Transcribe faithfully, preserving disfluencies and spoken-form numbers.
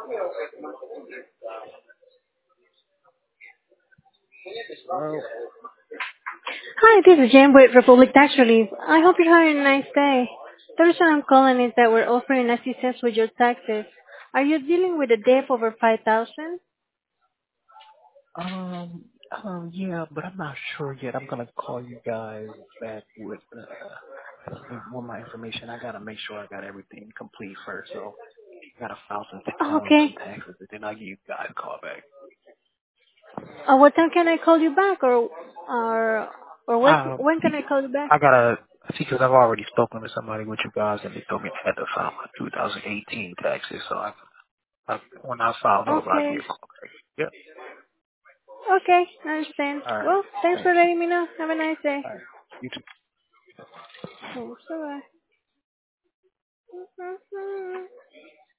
Well, Hi, this is Jen with Republic Tax Relief. I hope you're having a nice day. The reason I'm calling is that we're offering assistance with your taxes. Are you dealing with a debt over five thousand? um, um, yeah, but I'm not sure yet. I'm gonna call you guys back with uh with my information. I gotta make sure I got everything complete first. So I gotta file some t- Oh, um some okay. taxes, and then I'll give you guys a call back. Uh, what time can I call you back, or or or what? Um, When see, can I call you back? I gotta see because I've already spoken to somebody with you guys, and they told me I had to file my two thousand eighteen taxes. So I, I when I file those, I'll give Okay. you a call back. Yep. Okay, I understand. All right. Well, thanks Thanks. for letting me know. Have a nice day. All right. You too. Thanks. Bye.